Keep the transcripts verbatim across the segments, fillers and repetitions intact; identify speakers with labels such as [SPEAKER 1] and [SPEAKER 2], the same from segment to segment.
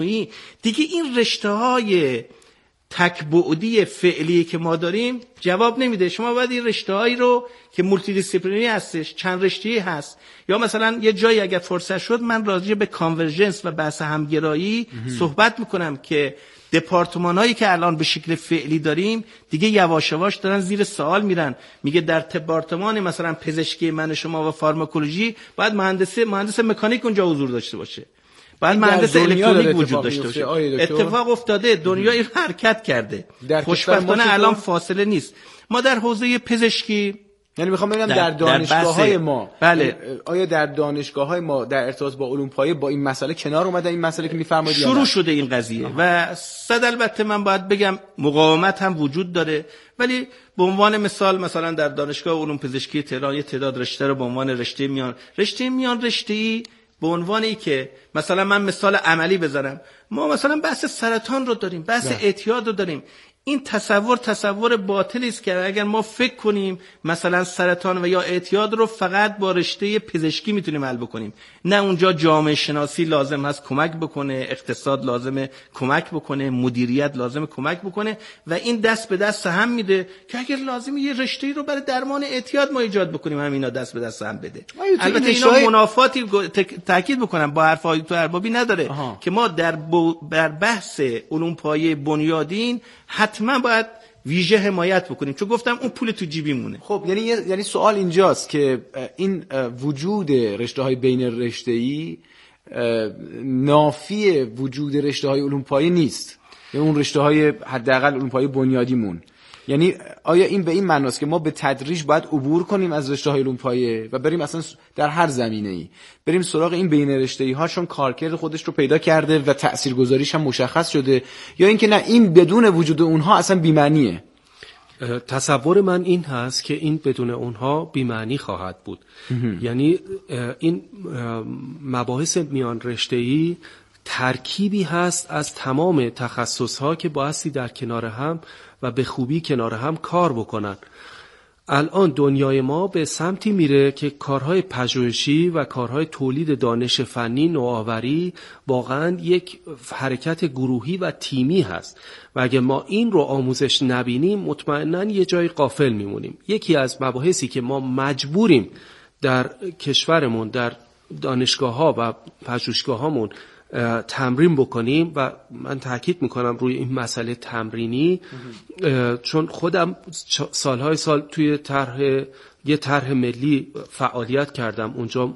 [SPEAKER 1] دیگه این رشته‌های تک‌بعدی فعلی که ما داریم جواب نمیده. شما باید این رشته‌هایی رو که مولتی دیسیپلینری هستش، چند رشته‌ای هست، یا مثلا یه جایی اگر فرصت شد من راجع به کانورژنس و بحث همگرایی صحبت میکنم که دپارتمان‌هایی که الان به شکل فعلی داریم دیگه یواش یواش دارن زیر سوال میرن. میگه در دپارتمان مثلا پزشکی من شما و فارماکولوژی باید مهندس مهندس مکانیک اونجا حضور داشته باشه، باید مهندس الکترونیک وجود داشته باشه. اتفاق افتاده، دنیا این حرکت کرده، خوشبختانه الان فاصله نیست. ما در حوزه پزشکی،
[SPEAKER 2] یعنی میخوام ببینم در, در دانشگاه‌های ما،
[SPEAKER 1] بله،
[SPEAKER 2] آیا در دانشگاه‌های ما در ارتباط با علوم پایه با این مسئله کنار اومده؟ این مسئله که میفرمایید
[SPEAKER 1] شروع شده این قضیه آها. و صد البته من باید بگم مقاومت هم وجود داره، ولی به عنوان مثال مثلا در دانشگاه علوم پزشکی تهران یه تعداد رشته رو به عنوان رشته میان رشته میان رشته‌ای به عنوانی که مثلا من مثال عملی بزنم، ما مثلا بحث سرطان رو داریم، بحث اعتیاد رو داریم. این تصور تصور باطلی است که اگر ما فکر کنیم مثلا سرطان و یا اعتیاد رو فقط با رشته پزشکی میتونیم حل بکنیم، نه اونجا جامعه شناسی لازم هست کمک بکنه، اقتصاد لازمه کمک بکنه، مدیریت لازمه کمک بکنه و این دست به دست هم میده که اگر لازمه یه رشته‌ای رو برای درمان اعتیاد ما ایجاد بکنیم همینا دست به دست هم بده. البته اینا شای... منافاتی تاکید بکنم با حرف آقای دکتر اربابی نداره آها. که ما در بر بحث علوم پایه بنیادین حتما باید ویژه حمایت بکنیم، چون گفتم اون پول تو جیبیمونه.
[SPEAKER 2] خب یعنی یعنی سوال اینجاست که این وجود رشته‌های بین رشته‌ای نافی وجود رشته‌های علوم پایه نیست، یا اون رشته‌های حداقل علوم پایه بنیادیمون. یعنی آیا این به این معناست که ما به تدریج باید عبور کنیم از رشته‌های علوم پایه و بریم اصلا در هر زمینه‌ای بریم سراغ این بین رشته‌ای ها چون کارکرد خودش رو پیدا کرده و تاثیرگذاریش هم مشخص شده، یا اینکه نه این بدون وجود اونها اصلا بی‌معنیه؟
[SPEAKER 3] تصور من این هست که این بدون اونها بی‌معنی خواهد بود. یعنی این مباحث میان رشته‌ای ترکیبی هست از تمام تخصص‌ها که بایستی در کنار هم و به خوبی کنار هم کار بکنن. الان دنیای ما به سمتی میره که کارهای پژوهشی و کارهای تولید دانش فنی نوآوری واقعا یک حرکت گروهی و تیمی هست و اگه ما این رو آموزش نبینیم مطمئناً یه جای غافل میمونیم. یکی از مباحثی که ما مجبوریم در کشورمون در دانشگاه‌ها و پژوهشگاه‌هامون تمرین بکنیم و من تاکید میکنم روی این مسئله تمرینی، چون خودم سالهای سال توی طرح یه طرح ملی فعالیت کردم، اونجا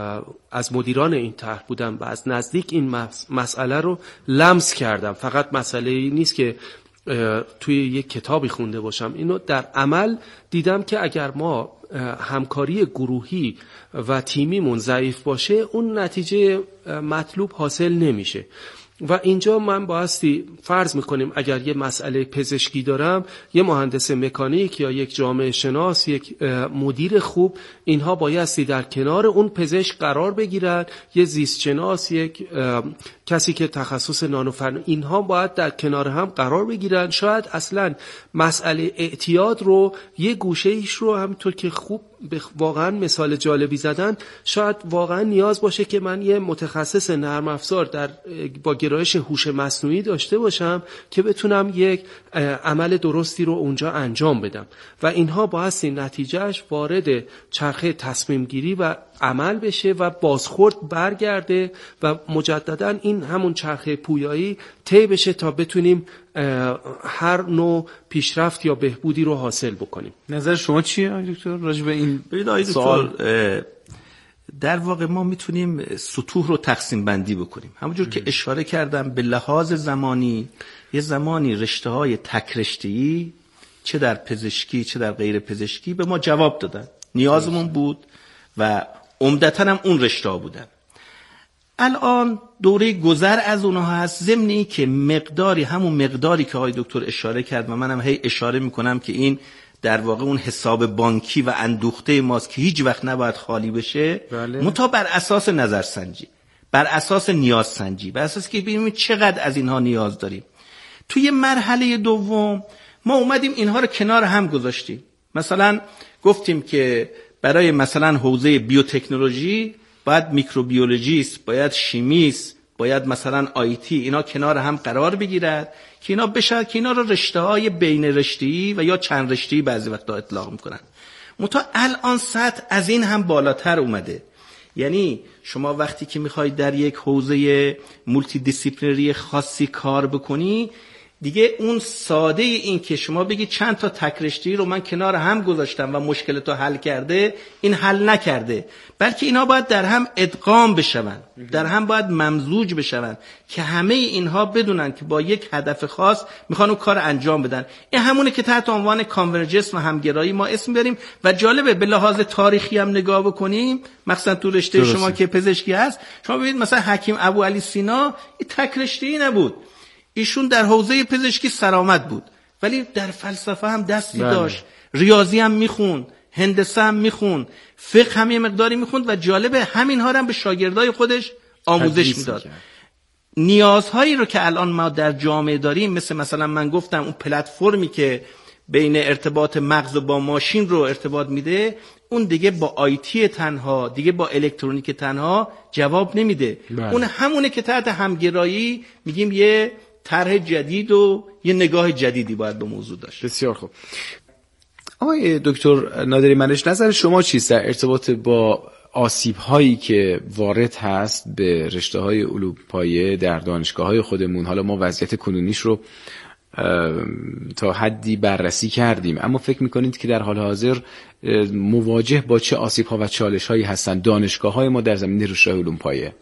[SPEAKER 3] از مدیران این طرح بودم و از نزدیک این مسئله رو لمس کردم. فقط مسئله ای نیست که توی یک کتابی خونده باشم، اینو در عمل دیدم که اگر ما همکاری گروهی و تیمیمون ضعیف باشه اون نتیجه مطلوب حاصل نمیشه. و اینجا من بایستی فرض میکنیم اگر یه مسئله پزشکی دارم، یه مهندس مکانیک یا یک جامعه شناس، یک مدیر خوب، اینها بایستی در کنار اون پزشک قرار بگیرن، یه زیست شناس، یک کسی که تخصص نانوفن، اینها باید در کنار هم قرار بگیرن. شاید اصلا مسئله اعتیاد رو یه گوشه ایش رو همینطور که خوب واقعا مثال جالبی زدن، شاید واقعا نیاز باشه که من یه متخصص نرم افزار در با گرایش هوش مصنوعی داشته باشم که بتونم یک عمل درستی رو اونجا انجام بدم و اینها بایستی نتیجهش وارد چرخه تصمیم گیری و عمل بشه و بازخورد برگرده و مجددا این همون چرخه پویایی طی بشه تا بتونیم هر نوع پیشرفت یا بهبودی رو حاصل بکنیم.
[SPEAKER 2] نظر شما چیه دکتر راجع به این
[SPEAKER 1] سوال؟ در واقع ما میتونیم سطوح رو تقسیم بندی بکنیم. همونجور که اشاره کردم به لحاظ زمانی، یه زمانی رشته‌های تک رشته‌ای چه در پزشکی چه در غیر پزشکی به ما جواب دادن، نیازمون بود و عمدتاً هم اون رشته‌ها بودن. الان دوره گذر از اونها هست، ضمن این که مقداری همون مقداری که آقای دکتر اشاره کرد و منم هی اشاره میکنم که این در واقع اون حساب بانکی و اندوخته ماست که هیچ وقت نباید خالی بشه، منتها بر اساس نظرسنجی، بر اساس نیاز سنجی، بر اساس که ببینیم چقدر از اینها نیاز داریم. توی مرحله دوم ما اومدیم اینها رو کنار هم گذاشتیم. مثلا گفتیم که برای مثلا حوزه بیوتکنولوژی باید میکروبیولوژیست، باید شیمیست، باید مثلا آیتی اینا کنار هم قرار بگیرد که اینا بشه که اینا رو رشته‌های بین رشته‌ای و یا چند رشته‌ای بعضی وقتا اطلاق میکنن. منتها الان سطح از این هم بالاتر اومده. یعنی شما وقتی که میخواید در یک حوزه مولتی دیسیپلینری خاصی کار بکنی، دیگه اون ساده این که شما بگی چند تا تک رشته‌ای رو من کنار هم گذاشتم و مشکلتو حل کرده، این حل نکرده، بلکه اینا باید در هم ادغام بشون، در هم باید ممزوج بشون که همه اینها بدونن که با یک هدف خاص میخوان اون کار انجام بدن. این همونه که تحت عنوان کانورجنس و همگرایی ما اسم بریم. و جالبه به لحاظ تاریخی هم نگاه بکنیم، مثلا تو رشته درسته. شما که پزشکی هست، شما ببینید مثلا حکیم ابوعلی سینا این تک رشته‌ای نبود، ایشون در حوزه پزشکی سرآمد بود ولی در فلسفه هم دستی بله. داشت، ریاضی هم میخوند، هندسه هم میخوند، فقه هم یه مقداری میخوند و جالبه همین ها هم به شاگردای خودش آموزش میداد. نیازهایی رو که الان ما در جامعه داریم، مثل مثلا من گفتم اون پلتفرمی که بین ارتباط مغز با ماشین رو ارتباط میده، اون دیگه با آیتی تنها، دیگه با الکترونیک تنها جواب نمیده. بله. اون همونه که تحت همگرایی میگیم یه طرح جدید و یه نگاه جدیدی باید به موضوع داشت.
[SPEAKER 2] بسیار خوب. آقای دکتر نادری منش، نظر شما چیست در ارتباط با آسیب هایی که وارد هست به رشته های علوم پایه در دانشگاه های خودمون؟ حالا ما وضعیت کنونیش رو تا حدی بررسی کردیم، اما فکر میکنید که در حال حاضر مواجه با چه آسیب ها و چالش هایی هستن دانشگاه های ما در زمینه رشته علوم پایه؟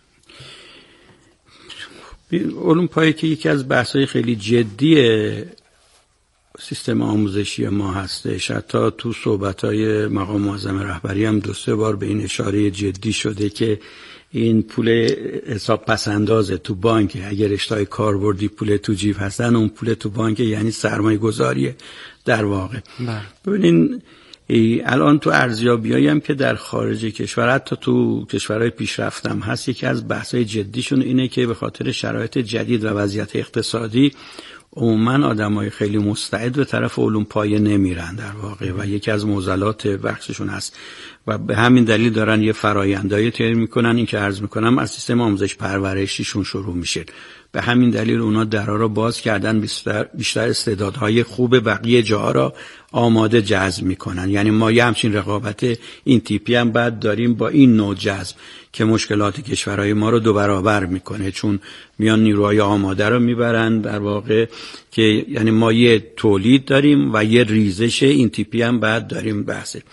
[SPEAKER 4] علوم پایه که یکی از بحث‌های خیلی جدی سیستم آموزشی ما هستش، حتی تو صحبت‌های مقام معظم رهبری هم دو سه بار به این اشاره جدی شده که این پول حساب پسندازه تو بانک، اگر رشته‌های کاربردی پول تو جیب هستن، اون پول تو بانک یعنی سرمایه گذاریه در واقع. ببینین الان تو ارزیابیایی هم که در خارج کشور، حتی تو کشورهای پیشرفته هم هست، یکی از بحث‌های جدیشون اینه که به خاطر شرایط جدید و وضعیت اقتصادی عموماً آدمای خیلی مستعد به طرف علوم پایه نمیرن در واقع و یکی از معضلات بخششون هست و به همین دلیل دارن یه فرآیندایی طی میکنن. این که عرض میکنم از سیستم آموزش پرورشیشون شروع میشه. به همین دلیل اونا درها رو باز کردن، بیشتر, بیشتر استعدادهای خوب بقیه جاها را آماده جذب میکنن. یعنی ما یه همچین رقابت این تیپی هم بعد داریم با این نوع جذب که مشکلات کشورهای ما رو دو برابر میکنه، چون میان نیروهای آماده رو میبرن در واقع، که یعنی ما یه تولید داریم و یه ریزش این تیپی هم بعد داریم. بحثه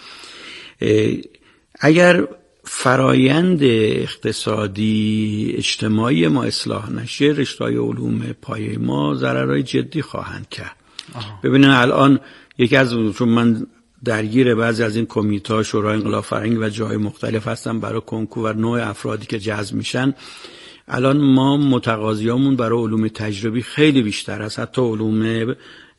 [SPEAKER 4] اگر فرایند اقتصادی اجتماعی ما اصلاح نشه، رشته‌های علوم پایه ما ضررهای جدی خواهند کرد. ببینن الان یکی از، چون من درگیر بعضی از این کمیته شورای انقلاب فرهنگی و جای مختلف هستم برای کنکور و نوع افرادی که جذب میشن، الان ما متقاضیامون برای علوم تجربی خیلی بیشتر است، حتی علوم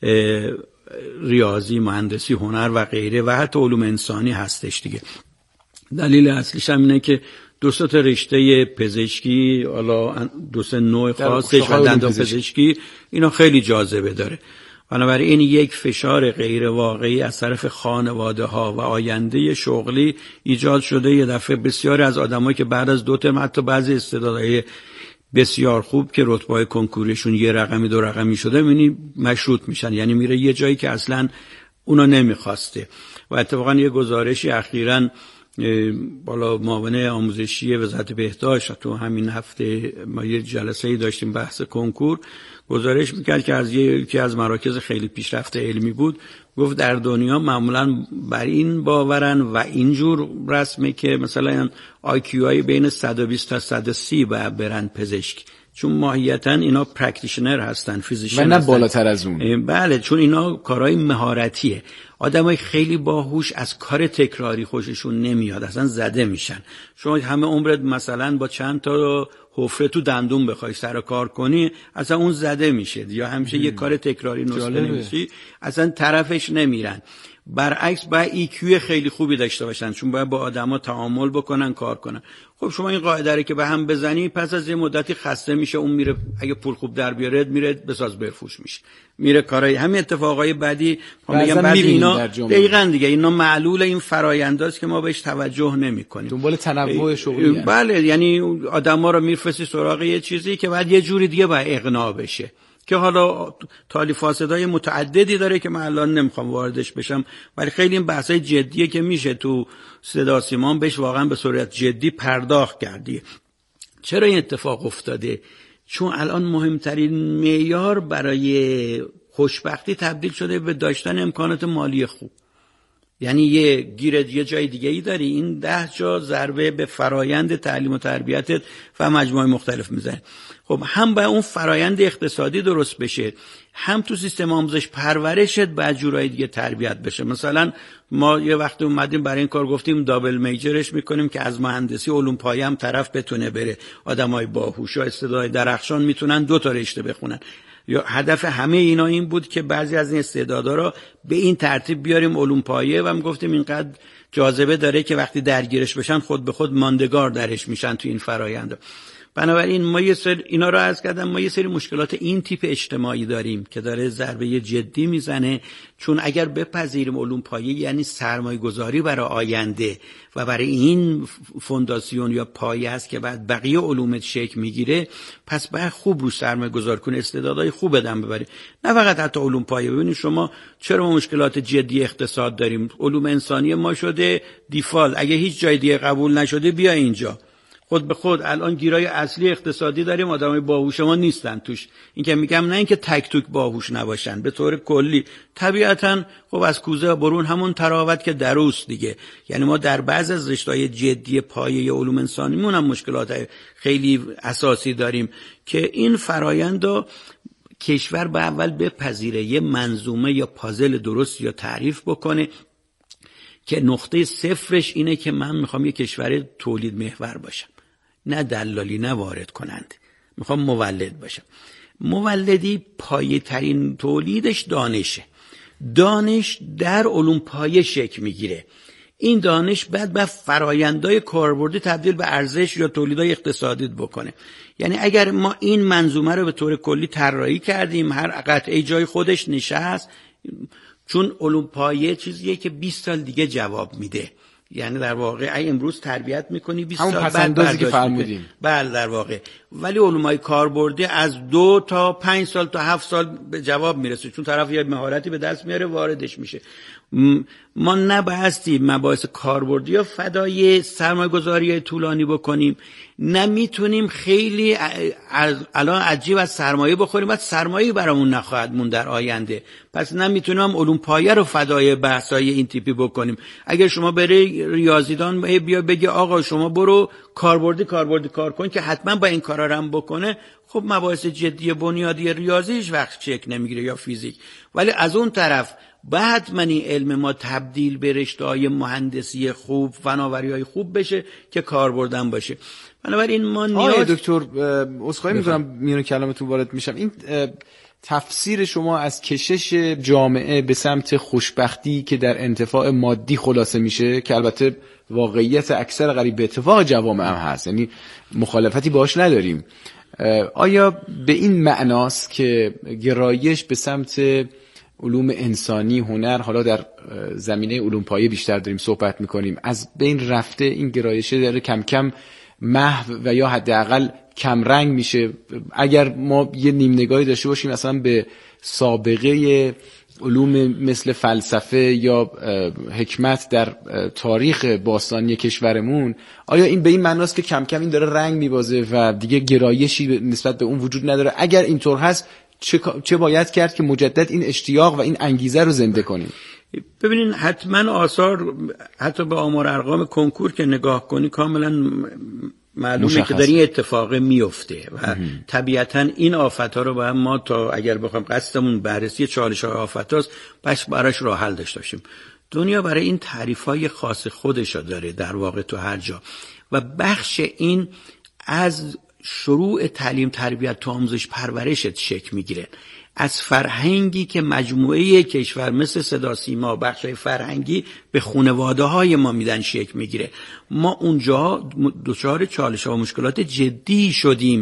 [SPEAKER 4] ریاضی، مهندسی، هنر و غیره و حتی علوم انسانی هستش دیگه. دلیل اصلیش هم اینه که دو سه تا رشته پزشکی، حالا دو سه نوع خاصش و دندان پزشکی، اینا خیلی جاذبه داره. بنابراین یک فشار غیر واقعی از طرف خانواده ها و آینده شغلی ایجاد شده. یه دفعه بسیاری از آدمایی که بعد از دو ترم حتی بعضی استعدادهای بسیار خوب که رتبه‌های کنکوریشون یه رقمی دو رقمی شده، یعنی مشروط میشن، یعنی میره یه جایی که اصلا اونا نمیخواسته. و اتفاقا یه گزارشی اخیراً بالا معاون آموزشی وزارت بهداشت تو همین هفته ما یه جلسه‌ای داشتیم بحث کنکور، گزارش میکرد که از یکی از مراکز خیلی پیشرفته علمی بود، گفت در دنیا معمولاً بر این باورن و اینجور رسمه که مثلا آی کیو های بین صد و بیست تا صد و سی باید برن پزشک، چون ماهیتاً اینا پرکتیشنر هستن، فیزیشن
[SPEAKER 2] و نه
[SPEAKER 4] هستن.
[SPEAKER 2] بالاتر از اون.
[SPEAKER 4] بله، چون اینا کارهای مهارتیه. آدمای خیلی باهوش از کار تکراری خوششون نمیاد، اصلا زده میشن. شما همه عمرت مثلا با چند تا حفره تو دندون بخوای سر کار کنی، اصلا اون زده میشه، یا همیشه یه کار تکراری نسخه نمیشی، اصلا طرفش نمیرن. برعکس باید ای کیو خیلی خوبی داشته باشن، چون باید با آدما تعامل بکنن، کار کنن. خب شما این قاعده رو که به هم بزنی، پس از یه مدتی خسته میشه، اون میره اگه پول خوب در بیاره میره بساز برفوش میشه. میره کارهای همین اتفاقای بعدی میگم بعد اینا دقیقاً دیگه اینا معلول این فرآینداست که ما بهش توجه نمی‌کنیم.
[SPEAKER 2] دنبال تنوع شغلی هست.
[SPEAKER 4] بله، یعنی آدما رو میفرستی سراغ یه چیزی که بعد یه جوری دیگه باید اقناع بشه که حالا تالی فاسدای متعددی داره که من الان نمیخوام واردش بشم، ولی خیلی این بحثای جدیه که میشه تو صدا سیما بهش واقعا به صورت جدی پرداخت کردی. چرا این اتفاق افتاده؟ چون الان مهمترین معیار برای خوشبختی تبدیل شده به داشتن امکانات مالی خوب. یعنی یه گیرد یه جای دیگه ای داری، این ده جا ضربه به فرایند تعلیم و تربیتت و مجموعه مختلف میزنه. خب هم باید اون فرایند اقتصادی درست بشه، هم تو سیستم آموزش پرورشت باید جورای دیگه تربیت بشه. مثلا ما یه وقت اومدیم برای این کار گفتیم دابل میجرش میکنیم که از مهندسی علوم پایه هم طرف بتونه بره، آدمای باهوش و استعداد درخشان میتونن دو تا رشته بخونن. یا هدف همه اینا این بود که بعضی از این استعدادا رو به این ترتیب بیاریم علوم پایه و میگفتیم اینقدر جاذبه داره که وقتی درگیرش بشن خود به خود ماندگار درش میشن تو این فرآیند. بنابراین ما یه سری اینا رو عرض کردم، ما یه سری مشکلات این تیپ اجتماعی داریم که داره ضربه جدی میزنه، چون اگر بپذیریم علوم پایه یعنی سرمایه گذاری برای آینده و برای این فونداسیون یا پایه است که بعد بقیه علومت شکل میگیره، پس باید خوب رو سرمایه گذار کنه، استعدادهای خوب بدن ببری، نه فقط حتی علوم پایه. ببینید شما چرا ما مشکلات جدی اقتصاد داریم؟ علوم انسانی ما شده دیفالت، اگه هیچ جای دیگه قبول نشده بیا اینجا. خود به خود الان گیرای اصلی اقتصادی داریم، آدمای باهوش ما نیستن توش. این که میگم نه اینکه تک توک باهوش نباشن، به طور کلی طبیعتاً خب از کوزه برون همون تراوت که دروست دیگه. یعنی ما در بعض از رشته‌های جدی پایه علوم انسانیمون هم مشکلات خیلی اساسی داریم که این فرآیندو کشور به اول بپذیره، یه منظومه یا پازل درست یا تعریف بکنه که نقطه صفرش اینه که من میخوام یه کشور تولید محور باشم، نه دلالی، نه وارد کننده، میخوام مولد باشم. مولدی پایه ترین تولیدش دانشه، دانش در علوم پایه شکل میگیره. این دانش بعد به فرایندهای کاربردی تبدیل به ارزش یا تولیدهای اقتصادی بکنه. یعنی اگر ما این منظومه رو به طور کلی طراحی کردیم، هر قطعه جای خودش نشست، چون علوم پایه چیزیه که بیست سال دیگه جواب میده. یعنی در واقع ای امروز تربیت میکنی بیست سال بعد برداشت که فرمودیم. بله در واقع. ولی علومای کاربردی از دو تا پنج سال تا هفت سال به جواب میرسه، چون طرف یه مهارتی به دست میاره واردش میشه. ما نبایستی مباحث کاربردی یا فدای سرمایه گذاری طولانی بکنیم، نمیتونیم خیلی الان عجیب از سرمایه بخوریم بعد سرمایه برامون نخواهد مون در آینده، پس نمیتونیم هم علوم پایه رو فدای بحثای این تیپی بکنیم. اگر شما بری ریاضیدان بیا بگی آقا شما برو کاربردی کاربردی کار کن که حتما با این کارا هم بکنه، خب مباحث جدی بنیادی ریاضیش وقت شکل نمیگیره یا فیزیک. ولی از اون طرف بعد من این علم ما تبدیل به رشته‌های مهندسی خوب، فناوری‌های خوب بشه که کاربردن باشه. بنابراین ما نیاز
[SPEAKER 2] دکتر عذرخواهی می‌کنم میون کلامتون وارد میشم، این تفسیر شما از کشش جامعه به سمت خوشبختی که در انتفاع مادی خلاصه میشه، که البته واقعیت اکثر قریب به اتفاق جوامع هم هست، یعنی مخالفتی باش نداریم، آیا به این معناست که گرایش به سمت علوم انسانی، هنر، حالا در زمینه علوم پایه بیشتر داریم صحبت میکنیم، از بین رفته این گرایشه داره کم کم محو و یا حداقل کم رنگ میشه؟ اگر ما یه نیم نگاهی داشته باشیم مثلا به سابقه علوم مثل فلسفه یا حکمت در تاریخ باستانی کشورمون، آیا این به این معناست که کم کم این داره رنگ میبازه و دیگه گرایشی نسبت به اون وجود نداره؟ اگر اینطور هست چه چه باید کرد که مجدد این اشتیاق و این انگیزه رو زنده کنیم؟
[SPEAKER 4] ببینین حتما آثار، حتی به آمار ارقام کنکور که نگاه کنی کاملا معلومه که در این اتفاق میفته و طبیعتا این آفت‌ها رو باید ما تا اگر بخوام قصدمون بررسی چالش‌های آفت‌هاست پس براش راه حل داشته باشیم. دنیا برای این تعریف‌های خاص خودش داره در واقع تو هر جا، و بخش این از شروع تعلیم تربیت تو آموزش پرورشت شکل میگیره، از فرهنگی که مجموعه کشور مثل صدا سیما بخشای فرهنگی به خانواده های ما میدن شکل میگیره. ما اونجا دچار چالش ها و مشکلات جدی شدیم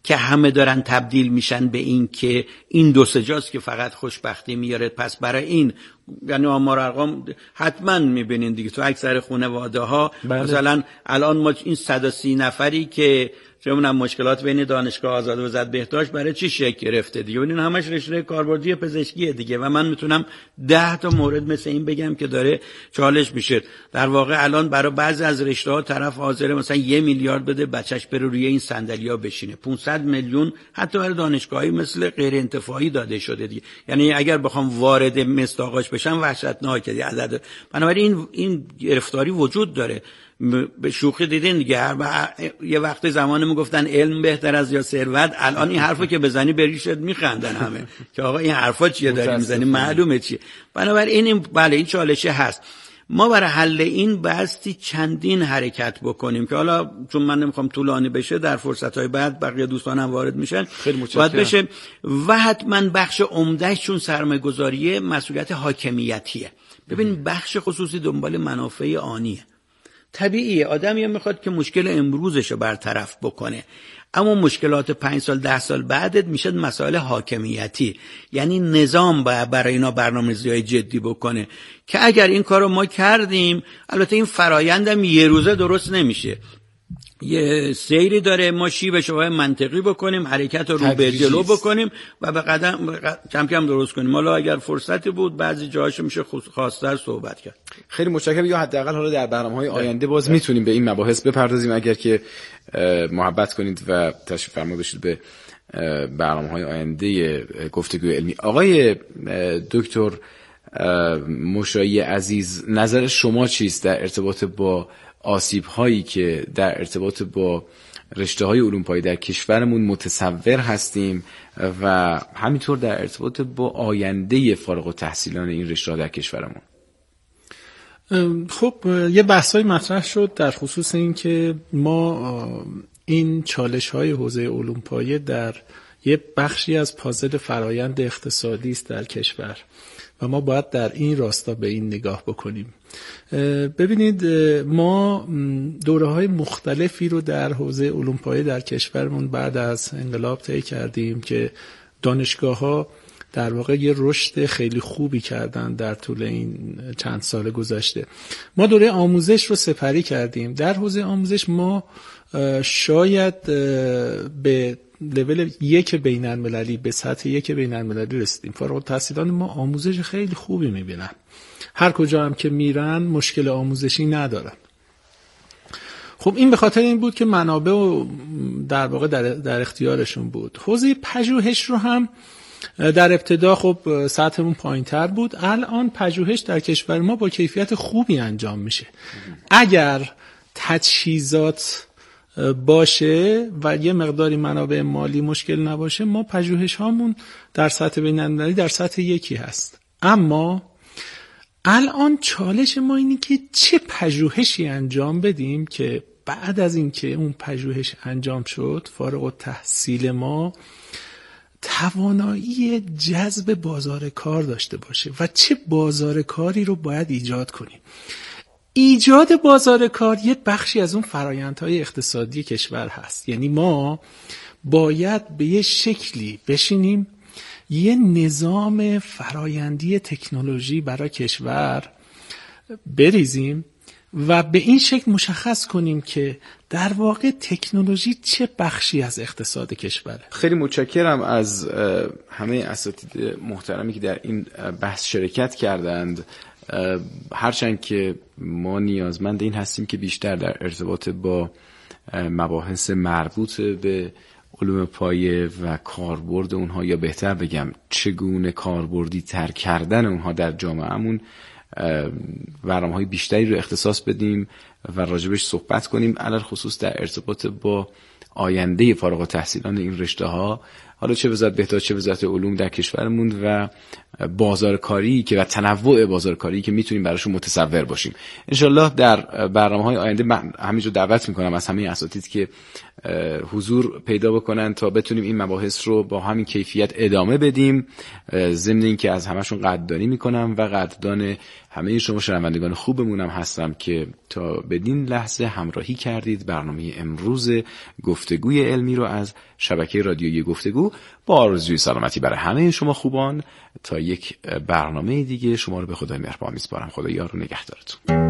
[SPEAKER 4] که همه دارن تبدیل میشن به این که این دو سه جاست که فقط خوشبختی میاره. پس برای این یعنی آمار ارقام حتما میبینین دیگه تو اکثر خانواده ها بله. مثلا الان ما این صد و سی نفری که چون مشکلات بین دانشگاه آزاد و وزارت بهداشت برای چی شکل گرفته دیگه، ببینین همش رشته کاربردی پزشکیه دیگه و من میتونم ده تا مورد مثل این بگم که داره چالش میشه. در واقع الان برای بعضی از رشته ها طرف حاضر مثلا یه میلیارد بده بچهش بره روی این صندلیا بشینه، پانصد میلیون حتی برای دانشگاهی مثل غیر انتفاعی داده شده دیگه. یعنی اگر بخوام وارد مصداقاش بشم وحشتناکه دیگه عدد. بنابراین این این گرفتاری وجود داره. به شوخی دیدین دیگه یه وقت زمانی میگفتن علم بهتر از یا ثروت، الان این حرفو که بزنی بریشت میخندن همه که آقا این حرفا چیه داری میزنی، معلومه چیه. بنابراین این بله این چالشه هست. ما برای حل این باستی چندین حرکت بکنیم که حالا چون من نمیخوام طولانی بشه در فرصت‌های بعد بقیه دوستانم وارد میشن باید بشه و حتما بخش عمدهش چون سرمایه‌گذاریه مسئولیت حاکمیتیه. ببین بخش خصوصی دنبال منافع آنیه. طبیعیه آدم یه میخواد که مشکل امروزشو برطرف بکنه، اما مشکلات پنج سال ده سال بعدت میشه مسائل حاکمیتی. یعنی نظام باید برای اینا برنامه‌ریزی‌های جدی بکنه که اگر این کارو ما کردیم، البته این فرایندم یه روزه درست نمیشه، یه سیری داره، ما شیبش رو منطقی بکنیم، حرکت رو رو به جلو بکنیم و به قدم کم کم درست کنیم. حالا اگر فرصتی بود بعضی جاهاشو میشه خاص‌تر صحبت کرد.
[SPEAKER 2] خیلی متشکرم. یا حداقل حالا در برنامه‌های آینده باز میتونیم به این مباحث بپردازیم اگر که محبت کنید و تشریف فرما بشید به برنامه‌های آینده گفتگوی علمی. آقای دکتر مشایی عزیز، نظر شما چیست در ارتباط با آسیب هایی که در ارتباط با رشته های علوم پایه در کشورمون متصور هستیم و همینطور در ارتباط با آینده فارغ التحصیلان این رشته ها در کشورمون؟
[SPEAKER 5] خب یه بحثای مطرح شد در خصوص این که ما این چالش های حوزه علوم پایه در یه بخشی از پازل فرایند اقتصادی است در کشور و ما باید در این راستا به این نگاه بکنیم. ببینید ما دوره‌های مختلفی رو در حوزه علوم پایه در کشورمون بعد از انقلاب طی کردیم که دانشگاه‌ها در واقع یه رشد خیلی خوبی کردن در طول این چند سال گذشته. ما دوره آموزش رو سپری کردیم. در حوزه آموزش ما شاید به لول یک بین المللی به سطح یک بین المللی رسیدیم. فارغ التحصیلان ما آموزش خیلی خوبی میبینن، هر کجا هم که میرن مشکل آموزشی ندارن. خب این به خاطر این بود که منابع در واقع در, در اختیارشون بود. حوزه پژوهش رو هم در ابتدا خب سطحمون پایین تر بود، الان پژوهش در کشور ما با کیفیت خوبی انجام میشه. اگر تجهیزات باشه و یه مقداری منابع مالی مشکل نباشه، ما پژوهش هامون در سطح بین‌المللی در سطح یکی هست. اما الان چالش ما اینه که چه پژوهشی انجام بدیم که بعد از اینکه اون پژوهش انجام شد فارغ التحصیل ما توانایی جذب بازار کار داشته باشه و چه بازار کاری رو باید ایجاد کنیم. ایجاد بازار کار یه بخشی از اون فرآیندهای اقتصادی کشور هست. یعنی ما باید به یه شکلی بشینیم یه نظام فرآیندی تکنولوژی برای کشور بریزیم و به این شکل مشخص کنیم که در واقع تکنولوژی چه بخشی از اقتصاد کشوره.
[SPEAKER 2] خیلی متشکرم از همه اساتید محترمی که در این بحث شرکت کردند. هرچند که ما نیازمند این هستیم که بیشتر در ارتباط با مباحث مربوط به علوم پایه و کاربرد اونها، یا بهتر بگم چگونه کاربردی تر کردن اونها در جامعهمون، برنامه‌های بیشتری رو اختصاص بدیم و راجبش صحبت کنیم، علل خصوص در ارتباط با آینده فارغ التحصیلان این رشته ها، حالا چه وزارت بهداشت چه وزارت علوم در کشورمون، و بازار کاری که و تنوع بازار کاری که میتونیم براشون متصور باشیم. انشالله در برنامه‌های آینده من همینجور دعوت میکنم از همه اساتید که حضور پیدا بکنن تا بتونیم این مباحث رو با همین کیفیت ادامه بدیم، ضمن این که از همشون قدردانی میکنم و قدردان همه شما شنوندگان خوبمونم هستم که تا بدین لحظه همراهی کردید. برنامه امروز گفتگوی علمی رو از شبکه رادیویی گفتگو با آرزوی سلامتی برای همه شما خوبان تا یک برنامه دیگه شما رو به خدای مهربان میسپارم. خدا یار و نگهدارتون.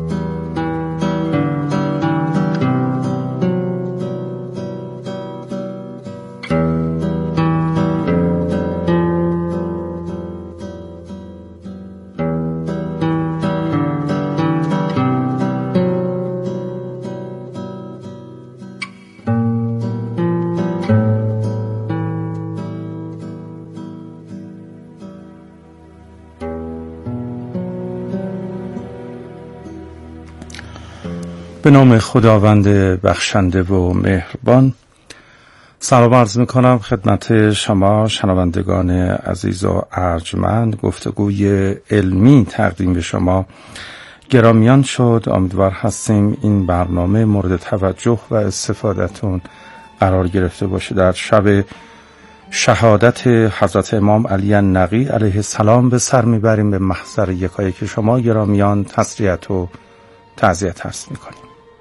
[SPEAKER 6] به نام خداوند بخشنده و مهربان، سلام عرض میکنم خدمت شما شنوندگان عزیز و ارجمند. گفتگوی علمی تقدیم به شما گرامیان شد. امیدوار هستیم این برنامه مورد توجه و استفادهتون قرار گرفته باشه. در شب شهادت حضرت امام علی النقی علیه السلام به سر میبریم. به محضر یکایک شما گرامیان تسلیت و تعزیت عرض میکنیم.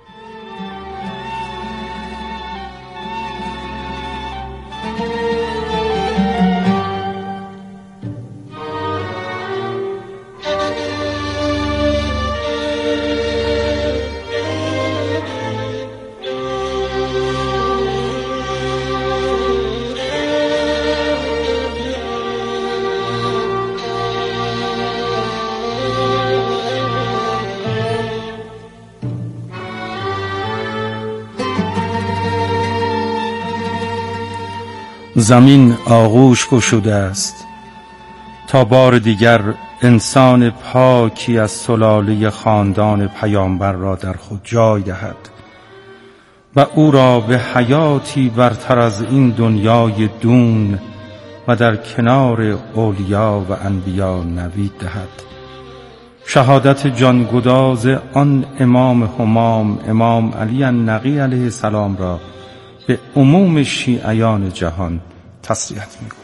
[SPEAKER 6] زمین آغوش گشوده است تا بار دیگر انسان پاکی از سلاله خاندان پیامبر را در خود جای دهد و او را به حیاتی برتر از این دنیای دون و در کنار اولیا و انبیا نوید دهد. شهادت جانگداز آن امام همام امام علی النقی علیه السلام را به عموم شیعیان جهان تسلیت می‌گویم.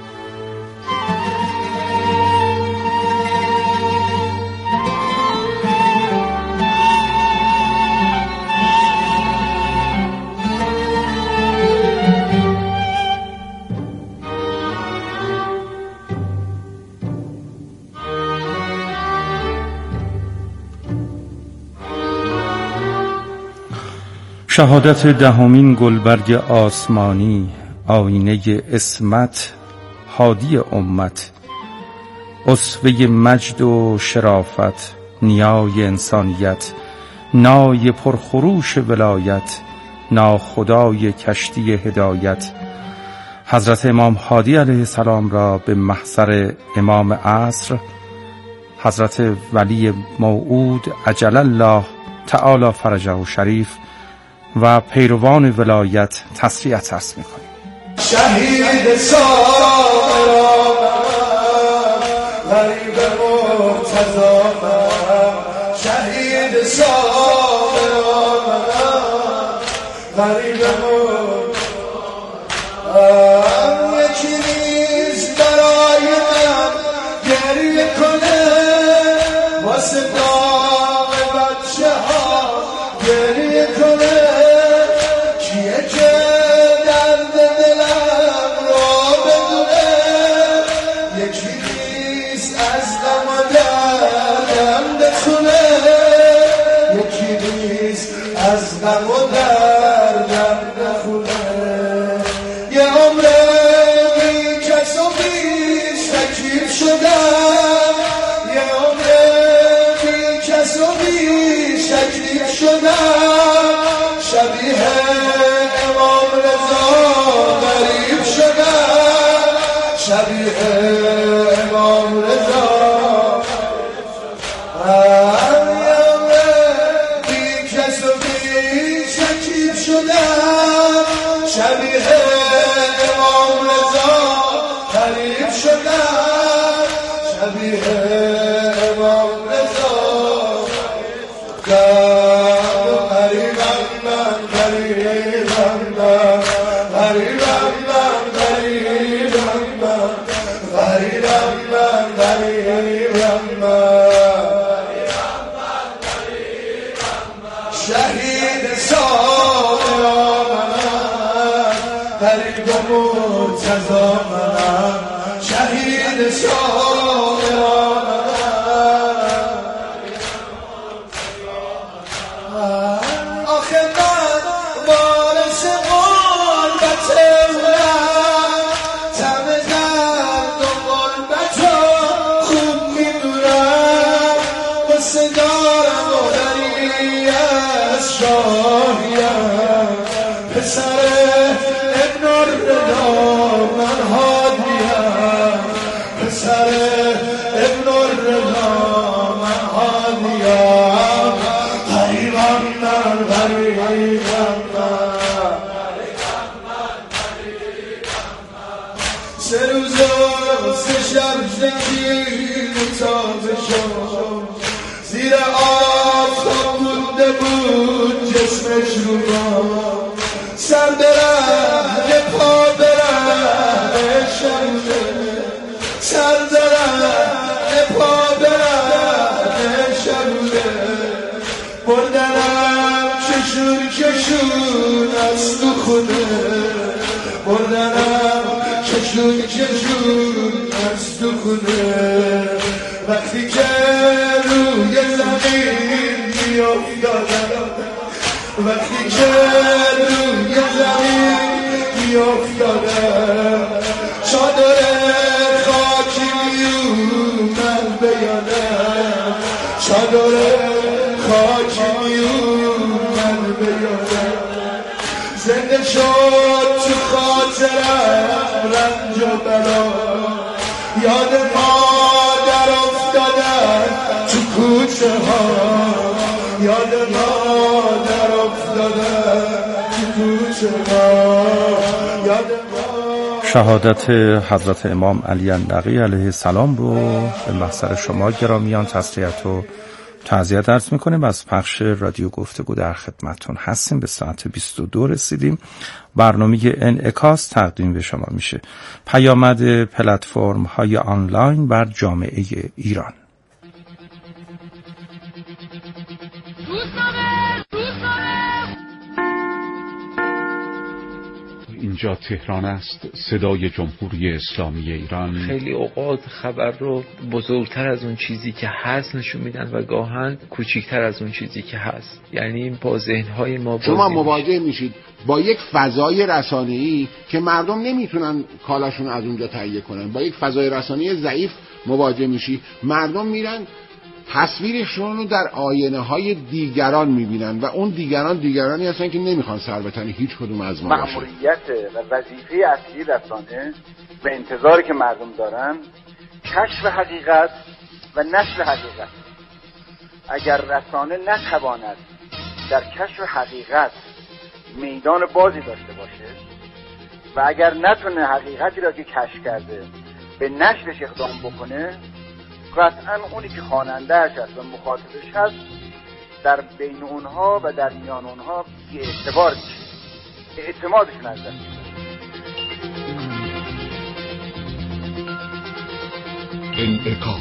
[SPEAKER 6] شهادت دهمین گلبرگ آسمانی، آینه عصمت، هادی امت، اسوه مجد و شرافت، نیای انسانیت، نای پرخروش ولایت، ناخدای کشتی هدایت، حضرت امام هادی علیه السلام را به محضر امام عصر حضرت ولی موعود عجل الله تعالی فرجه شریف و پیروان ولایت تسلیت عرض می‌کنیم.
[SPEAKER 7] شهید سامرا غریب مرتضی شهید سامرا غریب مرتضی یکی نیست برای من گریه کنه واسه داغ بچه ها گریه کنه کیه که درد دلم را بدونه یکی نیست از غم و دردم بتونه یکی نیست از غم و دردم بخونه یه عمره بی کس و بیش تکلیف شدم یه عمره بی کس و بیش تکلیف شدم شبیه امام رضا غریب شدم شبیه امام رضا بی کس و بیش تکلیف شدم شبیه امام رضا غریب شدم شبیه امام رضا غریبم من غریبم من غریبم من غریبم من منم شهید شاعرانم آخه من وارث غربتم تم درد و غربتم خوب میدونم قصه دارم و دری از شاهیم پسر ابن الرضا من هادیم پسر ابن الرضا من هادیم غریبم من غریبم من سه روز و سه شب زندگی متازه شد زیر آفتاب مونده بود جسمش رو با سر بره پا بره شروعه سر بره پا بره شروعه بردنم چشون چشون از تو خونه بردنم چشون چشون از تو خونه وقتی که روی زمین میافتادم وقتی که روی زمین میافتادم چادر خاکی میومد بیادم چادر خاکی میومد بیادم زنده شد تو خاطرم رنج و بلا یاد مادر افتادن تو کوچه ها یاد مادر افتادن تو کوچه ها یاد مادر.
[SPEAKER 6] شهادت حضرت امام علی النقی علیه السلام رو به محضر شما گرامیان تسلیت و تعزیت عرض میکنیم. از پخش رادیو گفتگو در خدمتتون هستیم. به ساعت بیست و دو رسیدیم. برنامه انعکاس تقدیم به شما میشه. پیامد پلتفرم های آنلاین بر جامعه ایران.
[SPEAKER 8] اینجا تهران است، صدای جمهوری اسلامی ایران.
[SPEAKER 9] خیلی اوقات خبر رو بزرگتر از اون چیزی که هست نشون میدن و گاهن کوچیکتر از اون چیزی که هست. یعنی با ذهن‌های ما
[SPEAKER 10] شما مواجه میشید با یک فضای رسانه‌ای که مردم نمیتونن کالاشون از اونجا تهیه کنن. با یک فضای رسانه‌ای ضعیف مواجه میشی، مردم میرن تصویرشون رو در آینه های دیگران میبینن و اون دیگران دیگرانی هستن که نمیخوان سر بتنی هیچ کدوم از ما باشه.
[SPEAKER 11] مأموریت و وظیفه اصلی رسانه به انتظاری که مردم دارن کشف حقیقت و نشر حقیقت. اگر رسانه نتواند در کشف حقیقت میدان بازی داشته باشه و اگر نتونه حقیقتی را که کشف کرده به نشرش اقدام بکنه، قطعاً اونی که خواننده‌اش هست و مخاطبش هست در بین اونها و در میان اونها بی اعتبار میشه، اعتمادشون از دست میده.
[SPEAKER 8] انعکاس.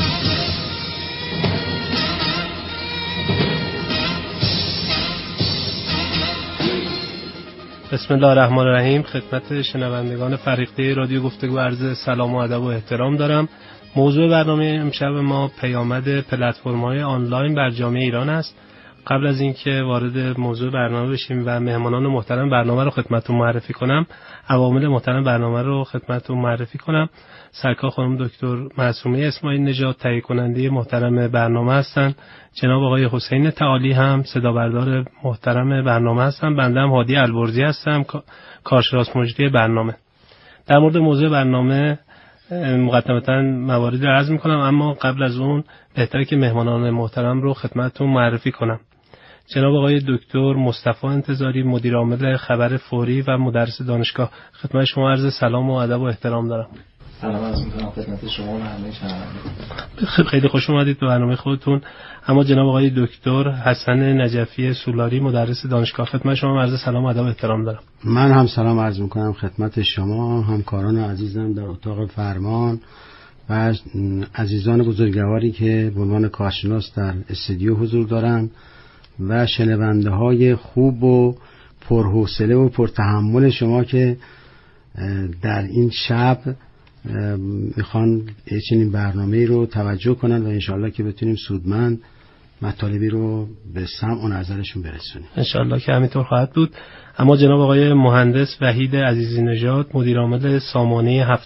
[SPEAKER 3] بسم الله الرحمن الرحیم. خدمت شنوندگان فریقه رادیو گفتگو عرض سلام و ادب و احترام دارم. موضوع برنامه امشب ما پیامد پلتفرم‌های آنلاین بر جامعه ایران است. قبل از اینکه وارد موضوع برنامه بشیم و مهمانان محترم برنامه رو خدمتتون معرفی کنم، عوامل محترم برنامه رو خدمتتون معرفی کنم. سرکار خانم دکتر معصومه اسماعیل نژاد تهیه کننده محترم برنامه هستند. جناب آقای حسین تعالی هم صدا بردار محترم برنامه هستند. بنده هم هادی البرزی هستم، کارشناس مجری برنامه. در مورد موضوع برنامه مقدمتاً مواردی رو عرض می‌کنم، اما قبل از اون بهتره که مهمانان محترم رو خدمتتون معرفی کنم. جناب آقای دکتر مصطفی انتظاری، مدیر عامل خبر فوری و مدرس دانشگاه، خدمت شما عرض سلام و ادب و احترام دارم.
[SPEAKER 12] سلام عرض می‌کنم خدمت شما و همه شنوندگان.
[SPEAKER 3] خیلی خوش اومدید به برنامه خودتون. اما جناب آقای دکتر حسن نجفی سولاری، مدرس دانشگاه، خدمت شما عرض سلام و ادب و احترام دارم.
[SPEAKER 13] من هم سلام عرض می‌کنم خدمت شما، همکاران عزیزم در اتاق فرمان و عزیزان بزرگواری که به عنوان کارشناس در استودیو حضور دارن و شنونده های خوب و پرحوصله و پرتحمل شما که در این شب میخوان چنین برنامه‌ای رو توجه کنن و انشالله که بتونیم سودمند مطالبی رو به سمع و نظرشون برسونیم.
[SPEAKER 14] انشالله که همینطور خواهد بود. اما جناب آقای مهندس وحید عزیزی نژاد، مدیر عامل سامانه هفتم